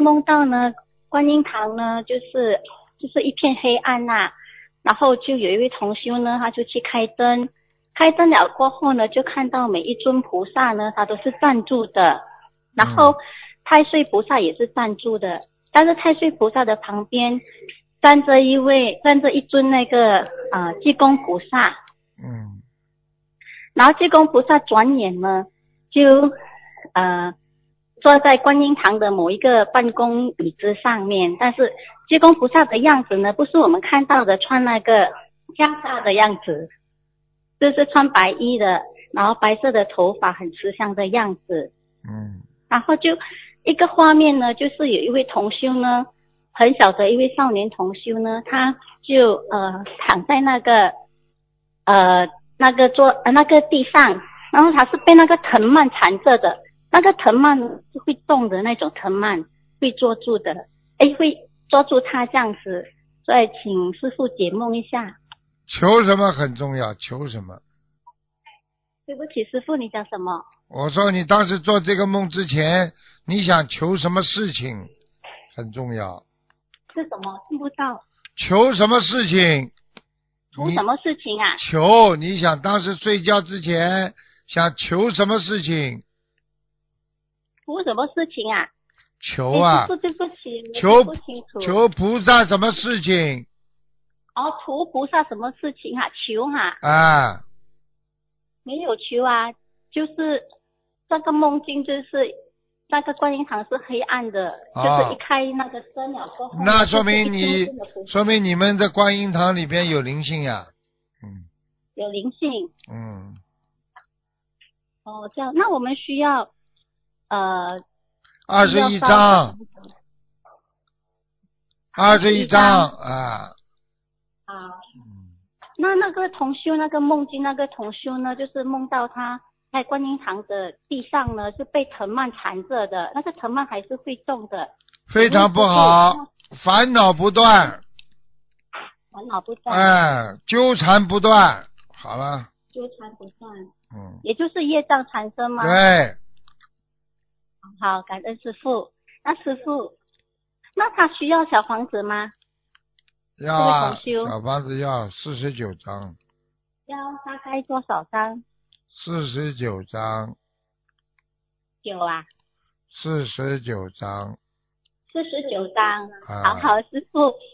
梦到呢，观音堂呢就是一片黑暗呐、然后就有一位同修呢，他就去开灯，开灯了过后呢，就看到每一尊菩萨呢，他都是站住的，然后太岁菩萨也是站住的，但是太岁菩萨的旁边站着一尊那个济公菩萨，然后济公菩萨转眼呢就坐在观音堂的某一个办公椅子上面，但是济公菩萨的样子呢，不是我们看到的穿那个袈裟的样子，就是穿白衣的，然后白色的头发，很慈祥的样子。然后就一个画面呢，就是有一位同修呢，很小的一位少年同修呢，他就躺在那个地上，然后他是被那个藤蔓缠着的，那个藤蔓是会动的那种藤蔓，会捉住的，会捉住他这样子，所以请师父解梦一下。 求什么很重要，求什么？ 对不起，师父，你讲什么？ 我说你当时做这个梦之前，你想求什么事情很重要。 是什么？听不到。 求什么事情？ 求什么事情啊？ 求，你想当时睡觉之前想求什么事情？ 求什么事情啊？ 求啊！ 对不起， 求不清楚。 求菩萨什么事情？ 求菩萨什么事情啊？求哈？没有求啊，就是这个梦境，就是那个观音堂是黑暗的，就是一开那个灯了过后， 那说明你们的观音堂里边有灵性呀。 有灵性。这样，那我们需要 21张，21张啊。 那个同修，那个梦境那个同修呢，就是梦到他在观音堂的地上呢是被藤蔓缠着的，那个藤蔓还是会动的。 非常不好，烦恼不断。纠缠不断。好了。 纠缠不断。也就是业障缠身吗？ 对。 好，感恩师父。那师父，那他需要小房子吗？ 要啊，小房子要49张。 要大概多少张 ？49张。 有啊。 49张。 49张。好，师父，